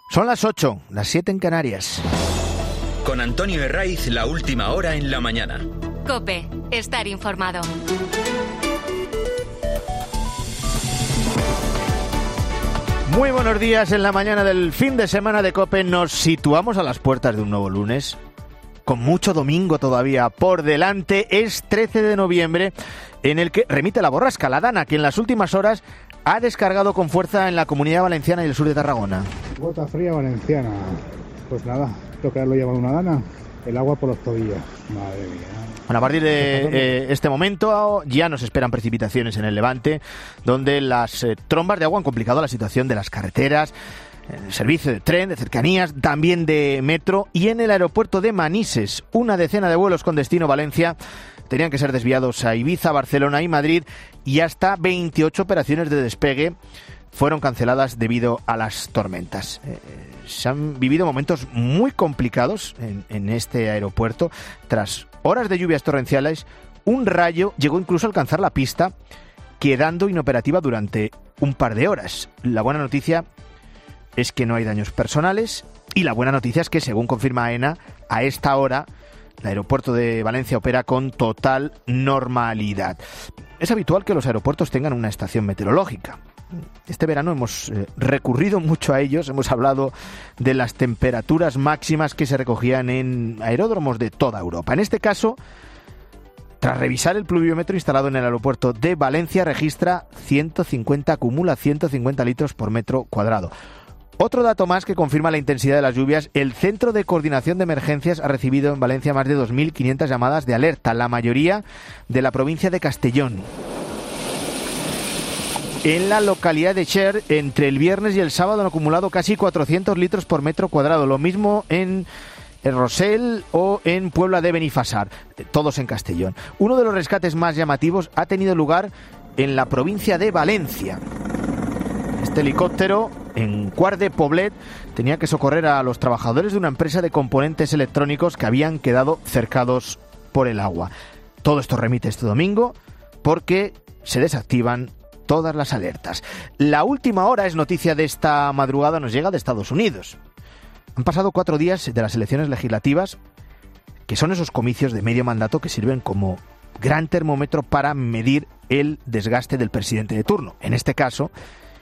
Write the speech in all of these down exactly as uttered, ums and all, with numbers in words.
Son las ocho, las siete en Canarias. Con Antonio Herraiz, la última hora en la mañana. COPE, estar informado. Muy buenos días. En la mañana del fin de semana de COPE nos situamos a las puertas de un nuevo lunes, con mucho domingo todavía por delante. Es trece de noviembre, en el que remite la borrasca, la Dana, que en las últimas horas ha descargado con fuerza en la Comunidad Valenciana y el sur de Tarragona. Gota fría valenciana. Pues nada, lo que lo llaman una Dana, el agua por los tobillos. Madre mía. Bueno, a partir de eh, este momento ya nos esperan precipitaciones en el Levante, donde las eh, trombas de agua han complicado la situación de las carreteras, el servicio de tren, de cercanías, también de metro, y en el aeropuerto de Manises, una decena de vuelos con destino Valencia tenían que ser desviados a Ibiza, Barcelona y Madrid, y hasta veintiocho operaciones de despegue fueron canceladas debido a las tormentas. Eh, se han vivido momentos muy complicados en, en este aeropuerto. Tras horas de lluvias torrenciales, un rayo llegó incluso a alcanzar la pista, quedando inoperativa durante un par de horas. La buena noticia es que no hay daños personales, y la buena noticia es que, según confirma AENA, a esta hora el aeropuerto de Valencia opera con total normalidad. Es habitual que los aeropuertos tengan una estación meteorológica. Este verano hemos eh, recurrido mucho a ellos, hemos hablado de las temperaturas máximas que se recogían en aeródromos de toda Europa. En este caso, tras revisar el pluviómetro instalado en el aeropuerto de Valencia, registra ciento cincuenta, acumula ciento cincuenta litros por metro cuadrado. Otro dato más que confirma la intensidad de las lluvias: el Centro de Coordinación de Emergencias ha recibido en Valencia más de dos mil quinientas llamadas de alerta, la mayoría de la provincia de Castellón. En la localidad de Cher, entre el viernes y el sábado han acumulado casi cuatrocientos litros por metro cuadrado. Lo mismo en el Rosell o en Puebla de Benifasar, todos en Castellón. Uno de los rescates más llamativos ha tenido lugar en la provincia de Valencia. Este helicóptero, en Quart de Poblet, tenía que socorrer a los trabajadores de una empresa de componentes electrónicos que habían quedado cercados por el agua. Todo esto remite este domingo porque se desactivan todas las alertas. La última hora es noticia de esta madrugada, nos llega de Estados Unidos. Han pasado cuatro días de las elecciones legislativas, que son esos comicios de medio mandato que sirven como gran termómetro para medir el desgaste del presidente de turno. En este caso,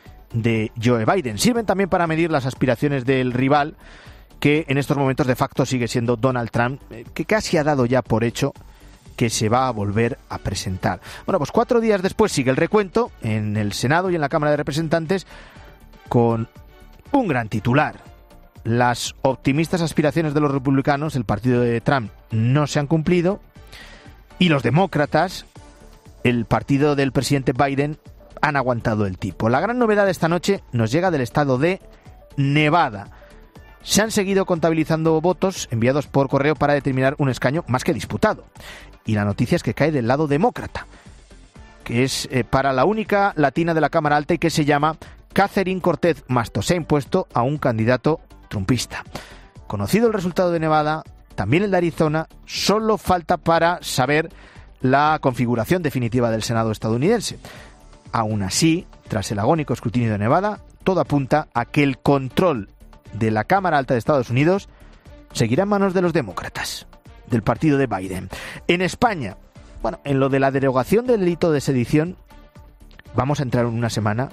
de Joe Biden. Sirven también para medir las aspiraciones del rival, que en estos momentos de facto sigue siendo Donald Trump, que casi ha dado ya por hecho que se va a volver a presentar. Bueno, pues cuatro días después sigue el recuento en el Senado y en la Cámara de Representantes, con un gran titular: las optimistas aspiraciones de los republicanos, el partido de Trump, no se han cumplido, y los demócratas, el partido del presidente Biden, han aguantado el tipo. La gran novedad de esta noche nos llega del estado de Nevada. Se han seguido contabilizando votos enviados por correo para determinar un escaño más que disputado. Y la noticia es que cae del lado demócrata, que es eh, para la única latina de la Cámara Alta y que se llama Catherine Cortez Masto. Se ha impuesto a un candidato trumpista. Conocido el resultado de Nevada, también el de Arizona, solo falta para saber la configuración definitiva del Senado estadounidense. Aún así, tras el agónico escrutinio de Nevada, todo apunta a que el control de la Cámara Alta de Estados Unidos seguirá en manos de los demócratas, del partido de Biden. En España, bueno, en lo de la derogación del delito de sedición, vamos a entrar en una semana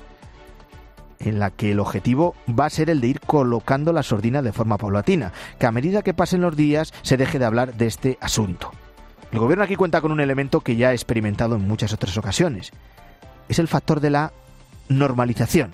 en la que el objetivo va a ser el de ir colocando la sordina de forma paulatina, que a medida que pasen los días se deje de hablar de este asunto. El gobierno aquí cuenta con un elemento que ya ha experimentado en muchas otras ocasiones. Es el factor de la normalización.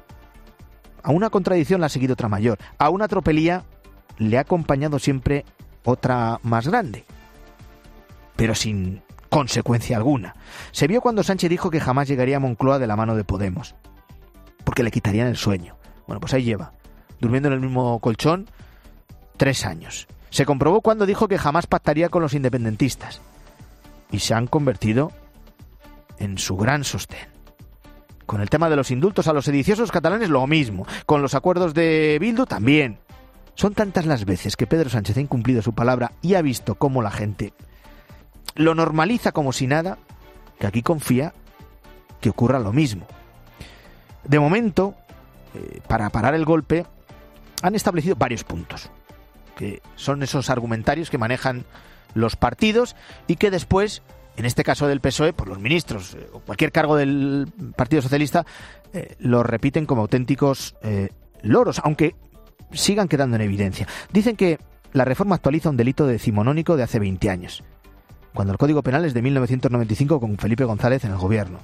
A una contradicción le ha seguido otra mayor. A una tropelía le ha acompañado siempre otra más grande, pero sin consecuencia alguna. Se vio cuando Sánchez dijo que jamás llegaría a Moncloa de la mano de Podemos, porque le quitarían el sueño. Bueno, pues ahí lleva, durmiendo en el mismo colchón, tres años. Se comprobó cuando dijo que jamás pactaría con los independentistas, y se han convertido en su gran sostén. Con el tema de los indultos a los sediciosos catalanes, lo mismo. Con los acuerdos de Bildu, también. Son tantas las veces que Pedro Sánchez ha incumplido su palabra y ha visto cómo la gente lo normaliza como si nada, que aquí confía que ocurra lo mismo. De momento, eh, para parar el golpe, han establecido varios puntos, que son esos argumentarios que manejan los partidos y que después, en este caso del P S O E, por los ministros eh, o cualquier cargo del Partido Socialista, eh, los repiten como auténticos eh, loros, aunque sigan quedando en evidencia. Dicen que la reforma actualiza un delito decimonónico de hace veinte años, cuando el Código Penal es de mil novecientos noventa y cinco con Felipe González en el gobierno.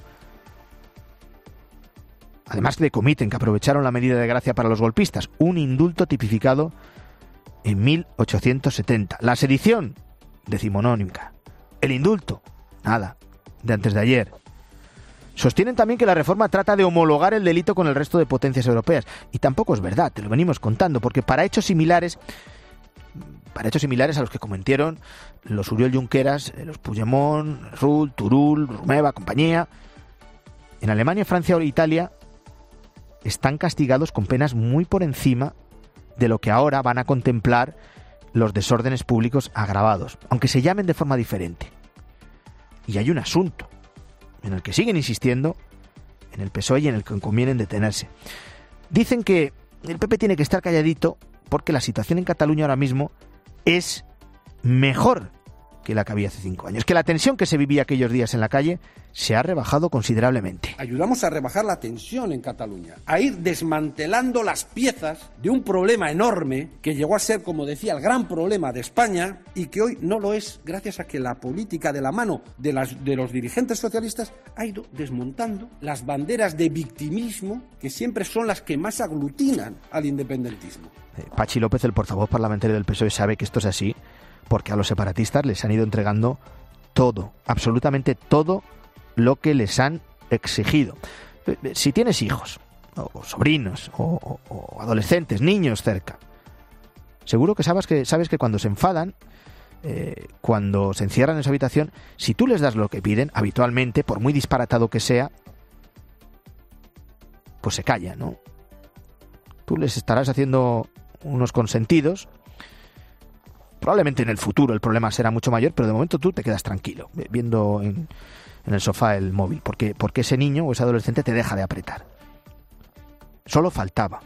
Además de que omiten que aprovecharon la medida de gracia para los golpistas, un indulto tipificado en mil ochocientos setenta. La sedición, decimonónica. El indulto, nada, de antes de ayer. Sostienen también que la reforma trata de homologar el delito con el resto de potencias europeas. Y tampoco es verdad, te lo venimos contando, porque para hechos similares, para hechos similares a los que cometieron los Oriol Junqueras, los Puigdemont, Rull, Turull, Romeva, compañía, en Alemania, Francia o Italia están castigados con penas muy por encima de lo que ahora van a contemplar los desórdenes públicos agravados, aunque se llamen de forma diferente. Y hay un asunto en el que siguen insistiendo en el P S O E y en el que convienen detenerse. Dicen que el P P tiene que estar calladito porque la situación en Cataluña ahora mismo es mejor que la que había hace cinco años, que la tensión que se vivía aquellos días en la calle se ha rebajado considerablemente. Ayudamos a rebajar la tensión en Cataluña, a ir desmantelando las piezas de un problema enorme que llegó a ser, como decía, el gran problema de España y que hoy no lo es gracias a que la política de la mano de, las, de los dirigentes socialistas ha ido desmontando las banderas de victimismo que siempre son las que más aglutinan al independentismo. Eh, Pachi López, el portavoz parlamentario del P S O E, sabe que esto es así porque a los separatistas les han ido entregando todo, absolutamente todo lo que les han exigido. Si tienes hijos, o sobrinos, o, o, o adolescentes, niños cerca, seguro que sabes que, sabes que cuando se enfadan, eh, cuando se encierran en su habitación, si tú les das lo que piden, habitualmente, por muy disparatado que sea, pues se callan, ¿no? Tú les estarás haciendo unos consentidos. Probablemente en el futuro el problema será mucho mayor, pero de momento tú te quedas tranquilo, viendo en, en el sofá el móvil, porque, porque ese niño o ese adolescente te deja de apretar. Solo faltaba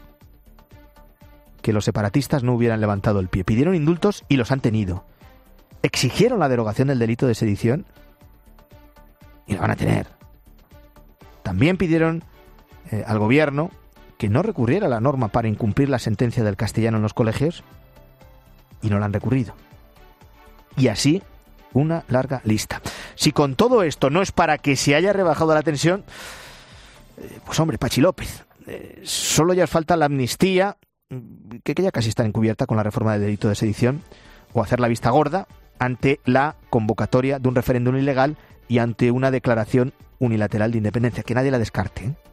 que los separatistas no hubieran levantado el pie. Pidieron indultos y los han tenido. Exigieron la derogación del delito de sedición y la van a tener. También pidieron eh, al gobierno que no recurriera a la norma para incumplir la sentencia del castellano en los colegios, y no la han recurrido. Y así, una larga lista. Si con todo esto no es para que se haya rebajado la tensión, eh, pues hombre, Pachi López, eh, solo ya os falta la amnistía, que, que ya casi está encubierta con la reforma del delito de sedición, o hacer la vista gorda ante la convocatoria de un referéndum ilegal y ante una declaración unilateral de independencia, que nadie la descarte, ¿eh?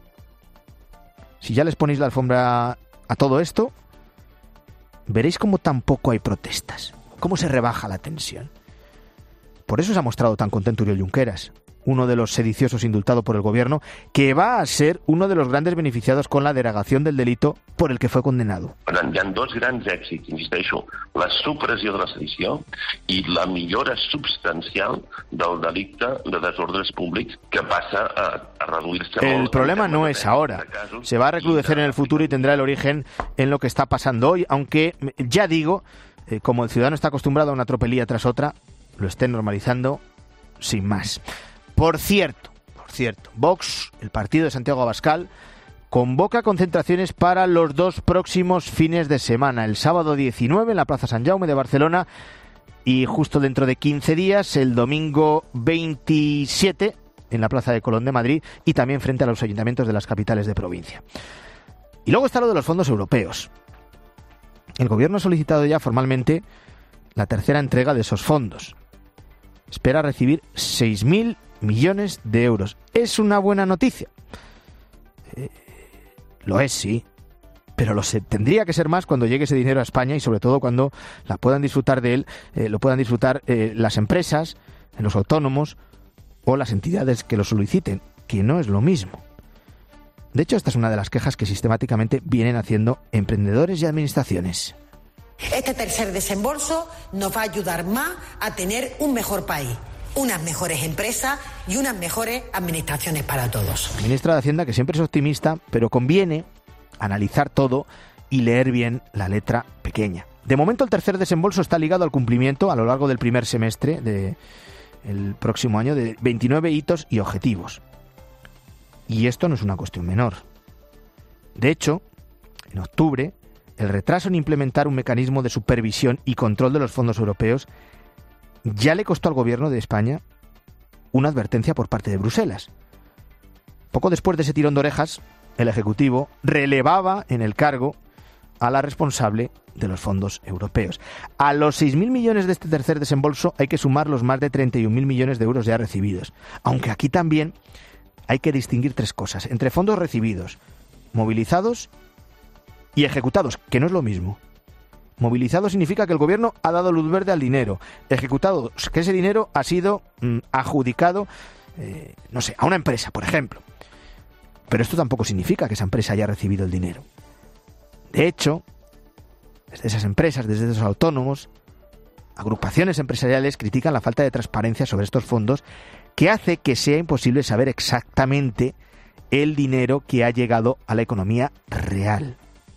Si ya les ponéis la alfombra a todo esto, veréis cómo tampoco hay protestas, cómo se rebaja la tensión. Por eso se ha mostrado tan contento Oriol Junqueras, uno de los sediciosos indultado por el gobierno, que va a ser uno de los grandes beneficiados con la derogación del delito por el que fue condenado. Per tant, hi ha dos grans èxits, insisteixo, la supressió de la sedició i la millora substancial del delicte de desordres públics que passa a, a reduir-se molt. El problema no es ahora, se va a recrudecer en el futuro y tendrá el origen en lo que está pasando hoy, aunque ya digo, eh, como el ciudadano está acostumbrado a una tropelía tras otra, lo estén normalizando sin más. Por cierto, por cierto, Vox, el partido de Santiago Abascal, convoca concentraciones para los dos próximos fines de semana. El sábado diecinueve en la Plaza Sant Jaume de Barcelona y justo dentro de quince días, el domingo veintisiete, en la Plaza de Colón de Madrid y también frente a los ayuntamientos de las capitales de provincia. Y luego está lo de los fondos europeos. El gobierno ha solicitado ya formalmente la tercera entrega de esos fondos. Espera recibir seis mil millones de euros. ¿Es una buena noticia? Eh, lo es, sí. Pero lo se, tendría que ser más cuando llegue ese dinero a España y sobre todo cuando la puedan disfrutar de él, eh, lo puedan disfrutar eh, las empresas, los autónomos o las entidades que lo soliciten, que no es lo mismo. De hecho, esta es una de las quejas que sistemáticamente vienen haciendo emprendedores y administraciones. Este tercer desembolso nos va a ayudar más a tener un mejor país, unas mejores empresas y unas mejores administraciones para todos. La ministra de Hacienda, que siempre es optimista, pero conviene analizar todo y leer bien la letra pequeña. De momento el tercer desembolso está ligado al cumplimiento a lo largo del primer semestre del próximo año de veintinueve hitos y objetivos. Y esto no es una cuestión menor. De hecho, en octubre, el retraso en implementar un mecanismo de supervisión y control de los fondos europeos ya le costó al gobierno de España una advertencia por parte de Bruselas. Poco después de ese tirón de orejas, el Ejecutivo relevaba en el cargo a la responsable de los fondos europeos. A los seis mil millones de este tercer desembolso hay que sumar los más de treinta y un mil millones de euros ya recibidos. Aunque aquí también hay que distinguir tres cosas: entre fondos recibidos, movilizados y ejecutados, que no es lo mismo. Movilizado significa que el gobierno ha dado luz verde al dinero. Ejecutado, que ese dinero ha sido mmm, adjudicado, eh, no sé, a una empresa, por ejemplo. Pero esto tampoco significa que esa empresa haya recibido el dinero. De hecho, desde esas empresas, desde esos autónomos, agrupaciones empresariales critican la falta de transparencia sobre estos fondos, que hace que sea imposible saber exactamente el dinero que ha llegado a la economía real.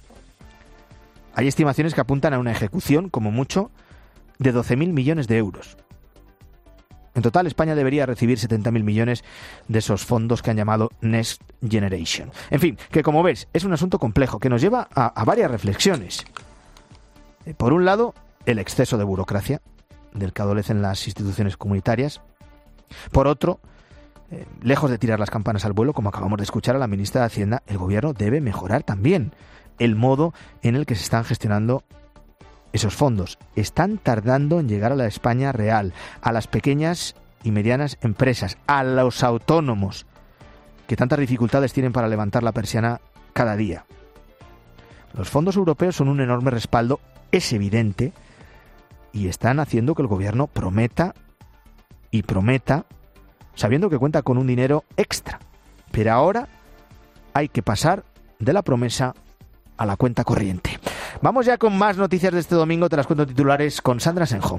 Hay estimaciones que apuntan a una ejecución, como mucho, de doce mil millones de euros. En total, España debería recibir setenta mil millones de esos fondos que han llamado Next Generation. En fin, que como ves, es un asunto complejo que nos lleva a, a varias reflexiones. Por un lado, el exceso de burocracia del que adolecen las instituciones comunitarias. Por otro, eh, lejos de tirar las campanas al vuelo, como acabamos de escuchar a la ministra de Hacienda, el gobierno debe mejorar también el modo en el que se están gestionando esos fondos. Están tardando en llegar a la España real, a las pequeñas y medianas empresas, a los autónomos, que tantas dificultades tienen para levantar la persiana cada día. Los fondos europeos son un enorme respaldo, es evidente, y están haciendo que el gobierno prometa y prometa, sabiendo que cuenta con un dinero extra. Pero ahora hay que pasar de la promesa a la cuenta corriente. Vamos ya con más noticias de este domingo. Te las cuento titulares con Sandra Senjo.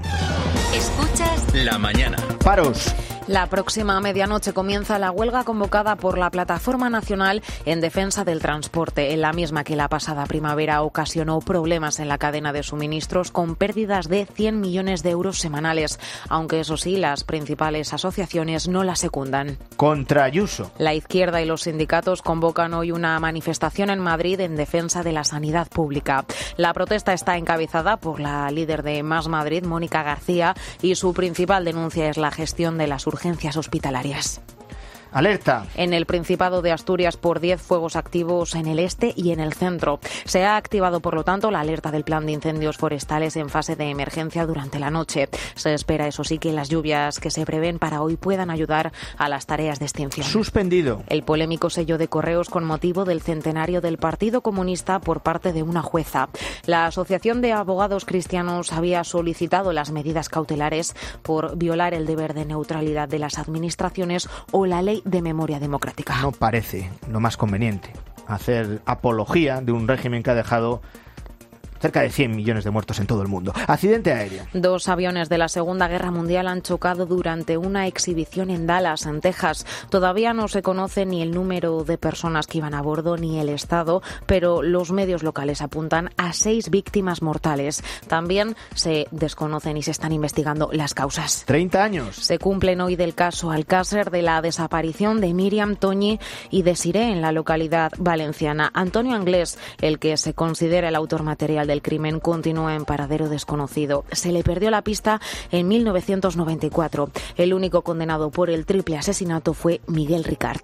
Escuchas La mañana. Paros. La próxima medianoche comienza la huelga convocada por la Plataforma Nacional en Defensa del Transporte, en la misma que la pasada primavera ocasionó problemas en la cadena de suministros con pérdidas de cien millones de euros semanales, aunque eso sí, las principales asociaciones no la secundan. Contra Ayuso. La izquierda y los sindicatos convocan hoy una manifestación en Madrid en defensa de la sanidad pública. La protesta está encabezada por la líder de Más Madrid, Mónica García, y su principal denuncia es la gestión de las urgencias urgencias hospitalarias. Alerta. En el Principado de Asturias por diez fuegos activos en el este y en el centro. Se ha activado, por lo tanto, la alerta del plan de incendios forestales en fase de emergencia durante la noche. Se espera, eso sí, que las lluvias que se prevén para hoy puedan ayudar a las tareas de extinción. Suspendido. El polémico sello de correos con motivo del centenario del Partido Comunista por parte de una jueza. La Asociación de Abogados Cristianos había solicitado las medidas cautelares por violar el deber de neutralidad de las administraciones o la ley de memoria democrática. No parece lo más conveniente hacer apología de un régimen que ha dejado cerca de cien millones de muertos en todo el mundo. Accidente aéreo. Dos aviones de la Segunda Guerra Mundial han chocado durante una exhibición en Dallas, en Texas. Todavía no se conoce ni el número de personas que iban a bordo ni el estado, pero los medios locales apuntan a seis víctimas mortales. También se desconocen y se están investigando las causas. treinta años. Se cumplen hoy del caso Alcácer de la desaparición de Miriam Toñi y de Siré en la localidad valenciana. Antonio Anglés, el que se considera el autor material del crimen, continúa en paradero desconocido. Se le perdió la pista en mil novecientos noventa y cuatro. El único condenado por el triple asesinato fue Miguel Ricard.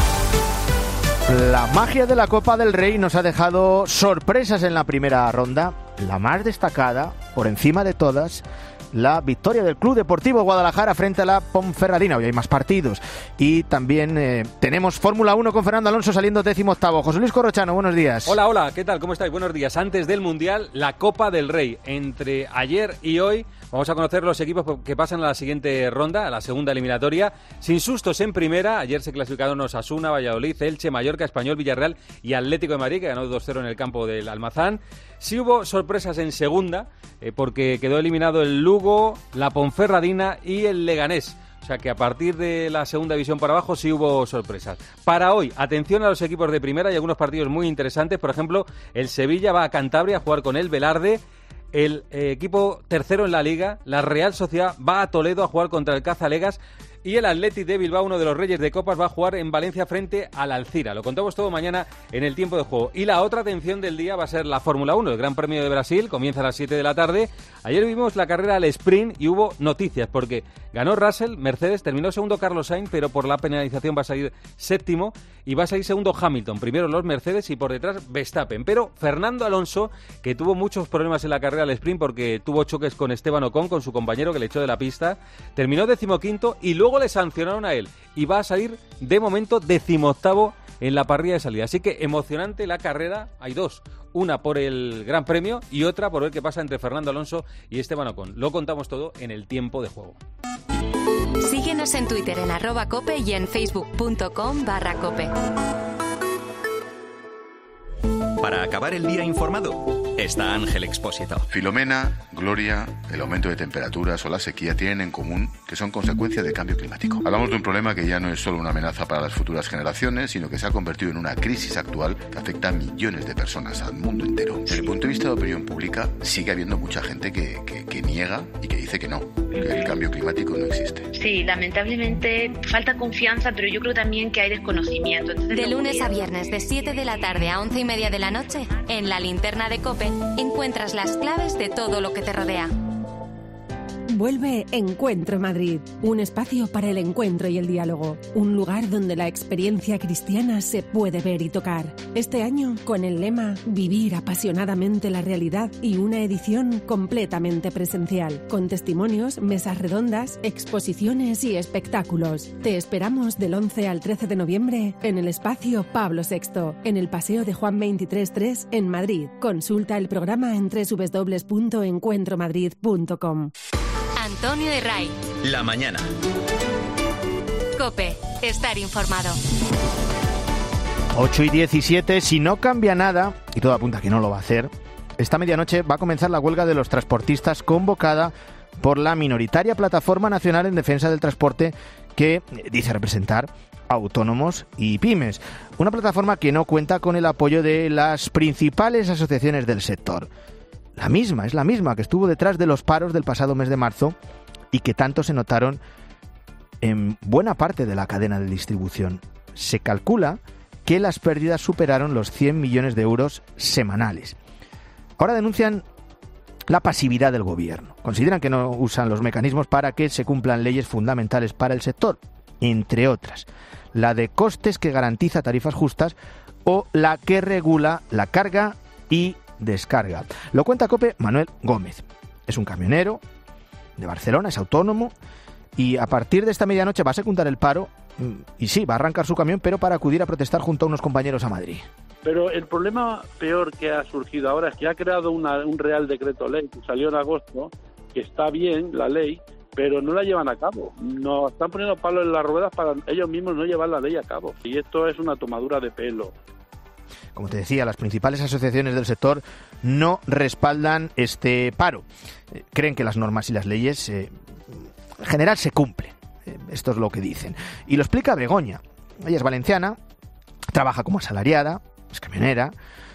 La magia de la Copa del Rey nos ha dejado sorpresas en la primera ronda. La más destacada, por encima de todas, la victoria del Club Deportivo Guadalajara frente a la Ponferradina. Hoy hay más partidos. Y también eh, tenemos Fórmula uno con Fernando Alonso saliendo décimo octavo. José Luis Corrochano, buenos días. Hola, hola, ¿qué tal? ¿Cómo estáis? Buenos días. Antes del Mundial, la Copa del Rey. Entre ayer y hoy vamos a conocer los equipos que pasan a la siguiente ronda, a la segunda eliminatoria. Sin sustos en primera. Ayer se clasificaron Osasuna, Valladolid, Elche, Mallorca, Español, Villarreal y Atlético de Madrid, que ganó dos cero en el campo del Almazán. Sí hubo sorpresas en segunda, eh, porque quedó eliminado el Lugo, la Ponferradina y el Leganés. O sea que a partir de la segunda división para abajo sí hubo sorpresas. Para hoy, atención a los equipos de primera, hay algunos partidos muy interesantes. Por ejemplo, el Sevilla va a Cantabria a jugar con el Velarde. El eh, equipo tercero en la Liga, la Real Sociedad, va a Toledo a jugar contra el Cazalegas. Y el Athletic de Bilbao, uno de los Reyes de Copas, va a jugar en Valencia frente al Alcira. Lo contamos todo mañana en el tiempo de juego. Y la otra atención del día va a ser la Fórmula uno, el Gran Premio de Brasil. Comienza a las siete de la tarde. Ayer vimos la carrera al sprint y hubo noticias porque ganó Russell, Mercedes, terminó segundo Carlos Sainz, pero por la penalización va a salir séptimo y va a salir segundo Hamilton. Primero los Mercedes y por detrás Verstappen. Pero Fernando Alonso, que tuvo muchos problemas en la carrera al sprint porque tuvo choques con Esteban Ocon, con su compañero que le echó de la pista, terminó decimoquinto y luego le sancionaron a él y va a salir de momento decimoctavo en la parrilla de salida. Así que emocionante la carrera, hay dos, una por el Gran Premio y otra por ver qué pasa entre Fernando Alonso y Esteban Ocon. Lo contamos todo en el tiempo de juego. Síguenos en Twitter en arroba cope y en facebook.com barra cope. Para acabar el día informado, está Ángel Expósito. Filomena, Gloria, el aumento de temperaturas o la sequía tienen en común que son consecuencia del cambio climático. Hablamos de un problema que ya no es solo una amenaza para las futuras generaciones, sino que se ha convertido en una crisis actual que afecta a millones de personas, al mundo entero. Desde el punto de vista de la opinión pública, sigue habiendo mucha gente que, que, que niega y que dice que no, que el cambio climático no existe. Sí, lamentablemente falta confianza, pero yo creo también que hay desconocimiento. Entonces, de lunes podría... a viernes, de siete de la tarde a once y media de la noche, en la linterna de COPE, encuentras las claves de todo lo que te rodea. Vuelve Encuentro Madrid, un espacio para el encuentro y el diálogo, un lugar donde la experiencia cristiana se puede ver y tocar. Este año con el lema Vivir apasionadamente la realidad y una edición completamente presencial, con testimonios, mesas redondas, exposiciones y espectáculos. Te esperamos del once al trece de noviembre en el espacio Pablo sexto, en el Paseo de Juan veintitrés tres en Madrid. Consulta el programa en doble u doble u doble u punto encuentro madrid punto com. Antonio de Ray. La mañana. COPE. Estar informado. ocho y diecisiete. Si no cambia nada, y todo apunta a que no lo va a hacer, esta medianoche va a comenzar la huelga de los transportistas convocada por la minoritaria Plataforma Nacional en Defensa del Transporte, que dice representar a autónomos y pymes. Una plataforma que no cuenta con el apoyo de las principales asociaciones del sector. La misma, es la misma que estuvo detrás de los paros del pasado mes de marzo y que tanto se notaron en buena parte de la cadena de distribución. Se calcula que las pérdidas superaron los cien millones de euros semanales. Ahora denuncian la pasividad del gobierno. Consideran que no usan los mecanismos para que se cumplan leyes fundamentales para el sector, entre otras, la de costes que garantiza tarifas justas o la que regula la carga y descarga. Lo cuenta COPE Manuel Gómez. Es un camionero de Barcelona, es autónomo y a partir de esta medianoche va a secundar el paro y sí, va a arrancar su camión, pero para acudir a protestar junto a unos compañeros a Madrid. Pero el problema peor que ha surgido ahora es que ha creado una, un Real Decreto Ley que salió en agosto, que está bien la ley, pero no la llevan a cabo. Nos están poniendo palos en las ruedas para ellos mismos no llevar la ley a cabo. Y esto es una tomadura de pelo. Como te decía, las principales asociaciones del sector no respaldan este paro. Eh, creen que las normas y las leyes eh, en general se cumplen. Eh, esto es lo que dicen. Y lo explica Begoña. Ella es valenciana, trabaja como asalariada, es camionera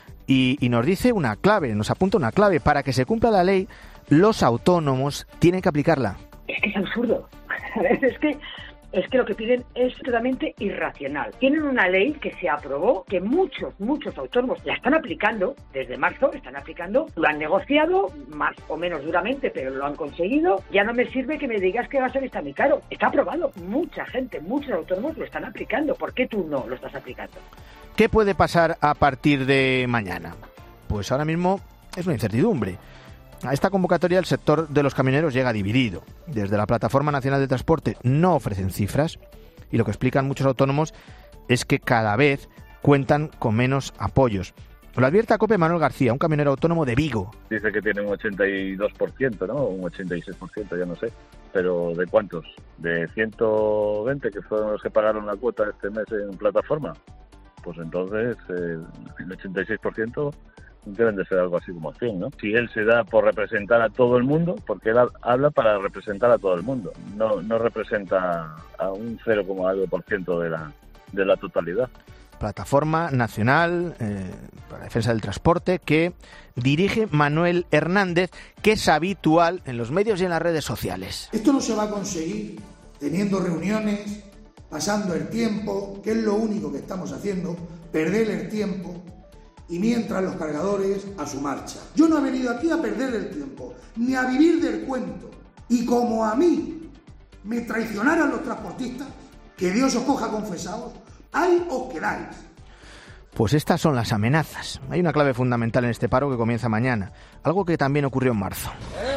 y, y nos dice una clave, nos apunta una clave. Para que se cumpla la ley, los autónomos tienen que aplicarla. Es que es absurdo. Es que... Es que lo que piden es totalmente irracional. Tienen una ley que se aprobó, que muchos, muchos autónomos la están aplicando, desde marzo están aplicando, lo han negociado, más o menos duramente, pero lo han conseguido. Ya no me sirve que me digas que va a ser está muy caro. Está aprobado. Mucha gente, muchos autónomos lo están aplicando. ¿Por qué tú no lo estás aplicando? ¿Qué puede pasar a partir de mañana? Pues ahora mismo es una incertidumbre. A esta convocatoria el sector de los camioneros llega dividido. Desde la Plataforma Nacional de Transporte no ofrecen cifras y lo que explican muchos autónomos es que cada vez cuentan con menos apoyos. Lo advierte a COPE Manuel García, un camionero autónomo de Vigo. Dice que tiene un ochenta y dos por ciento, ¿no? Un ochenta y seis por ciento, ya no sé. ¿Pero de cuántos? ¿De ciento veinte que fueron los que pagaron la cuota este mes en plataforma? Pues entonces eh, el ochenta y seis por ciento deben de ser algo así como cien, ¿no? Si él se da por representar a todo el mundo, porque él habla para representar a todo el mundo, no, no representa a un cero coma algo por ciento de la, de la totalidad. Plataforma Nacional eh, para la Defensa del Transporte, que dirige Manuel Hernández, que es habitual en los medios y en las redes sociales. Esto no se va a conseguir teniendo reuniones, pasando el tiempo, que es lo único que estamos haciendo, perder el tiempo, y mientras los cargadores a su marcha. Yo no he venido aquí a perder el tiempo, ni a vivir del cuento. Y como a mí me traicionaran los transportistas, que Dios os coja confesados, ahí os quedáis. Pues estas son las amenazas. Hay una clave fundamental en este paro que comienza mañana, algo que también ocurrió en marzo.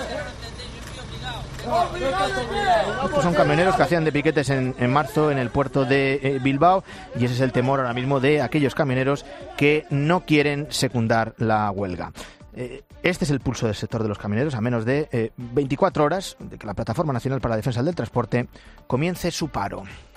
Estos son camioneros que hacían de piquetes en, en marzo en el puerto de eh, Bilbao, y ese es el temor ahora mismo de aquellos camioneros que no quieren secundar la huelga. Eh, este es el pulso del sector de los camioneros a menos de eh, veinticuatro horas de que la Plataforma Nacional para la Defensa del Transporte comience su paro.